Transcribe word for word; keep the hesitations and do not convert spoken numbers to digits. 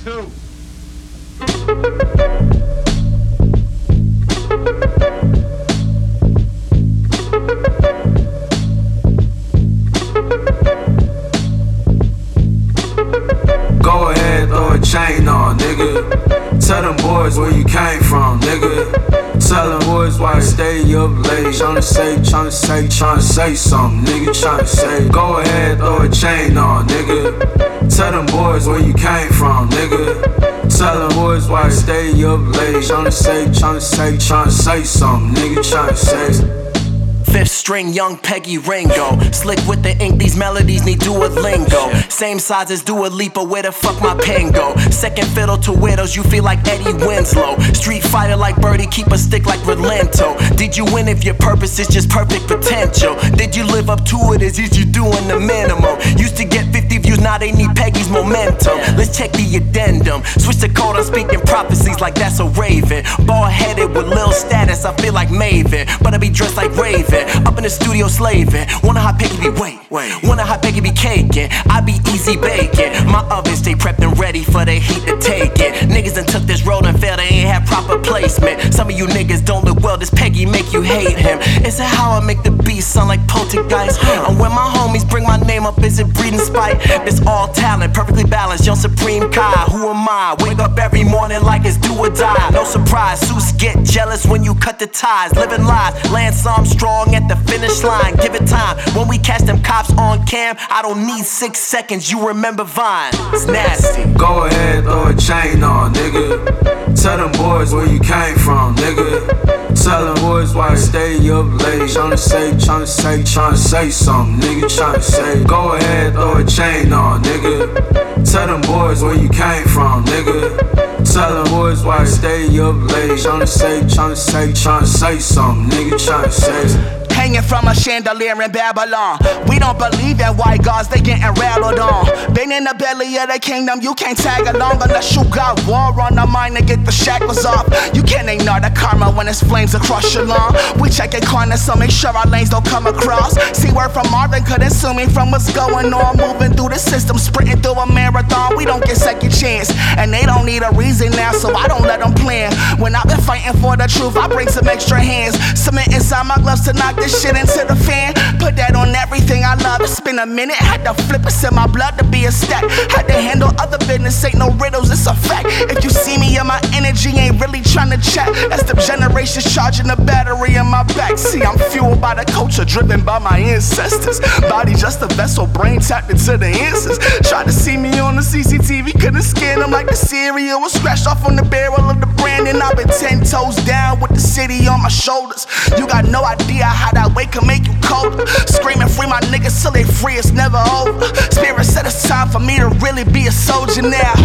two. Go ahead, throw a chain on, nigga. Tell them boys where you came from, nigga. Tell them boys why I stay up late. Tryna say, tryna say, tryna say something, nigga. Tryna say, go ahead, throw a chain on, nigga. Tell them boys where you came from, nigga. Tell them boys why I stay up late. Tryna say, tryna say, tryna say something, nigga. Tryna say. Fifth string, young Peggy Ringo. Slick with the ink, these melodies need Duolingo. Same size as Dua Lipa, where the fuck my pen go? Second fiddle to widows, you feel like Eddie Winslow. Street fighter like Birdie, keep a stick like Relento. Did you win if your purpose is just perfect potential? Did you live up to it, is you doing the minimum? Used to get fifty views, now they need Peggy's momentum. Let's check the addendum. Switch the code, I'm speaking prophecies like that's a raven. Bald headed with lil status, I feel like Maven. But I be dressed like Raven. Up in the studio slaving. Wonder how Peggy be wait, wait. Wonder how Peggy be caking. I be easy baking. My oven stay prepped and ready for the heat to take it. Niggas done took this road and failed, they ain't have proper placement. Some of you niggas don't look well, this Peggy make you hate him. Is it how I make the beat sound like poltergeist? And when my homies bring my name up, is it breeding spite? It's all talent, perfectly balanced, young Supreme Kai. Who am I? Wake up every morning like it's do or die. No surprise, Zeus get jealous when you cut the ties. Living lies, Lance Armstrong at the finish line. Give it time. When we catch them cops on cam, I don't need six seconds. You remember Vine? It's nasty. Go ahead, throw a chain on, nigga. Tell them boys where you came from, nigga. Tell them boys why I stay up late. Tryna say, tryna say, tryna say something, nigga. Tryna say, go ahead, throw a chain on, nigga. Tell them boys where you came from, nigga. Tell them boys why I stay up late. Tryna say, tryna say, tryna say something, nigga. Tryna say. Hanging from a chandelier in Babylon. We don't believe in white gods, they getting rattled on. Been in the belly of the kingdom, you can't tag along unless you got war on the mind to get the shackles off. You can't ignore the karma when it's flames across your lawn. We checking corners, so make sure our lanes don't come across. See word from Marvin, couldn't sue me from what's going on. Moving through the system, sprinting through a marathon. We don't get second chance, and they don't need a reason now, so I don't let them plan. When I've been fighting for the truth, I bring some extra hands. Cement inside my gloves to knock this shit into the fan. Put that on everything I love. It's been a minute, had to flip it in my blood to be a stack. Had to handle other business, ain't no riddles, it's a fact. If you see me and my energy ain't really trying to chat, that's the generations charging the battery in my back. See, I'm fueled by the culture, driven by my ancestors. Body just a vessel, brain tapped into the answers. Tried to see me on the C C T V, couldn't scan them like the cereal was scratched off on the barrel of the brand. And I've been ten toes down with the city on my shoulders. You got no idea how that weight can make you colder. Screaming free my niggas till they free, it's never over. Spirit said it's time for me to really be a soldier now.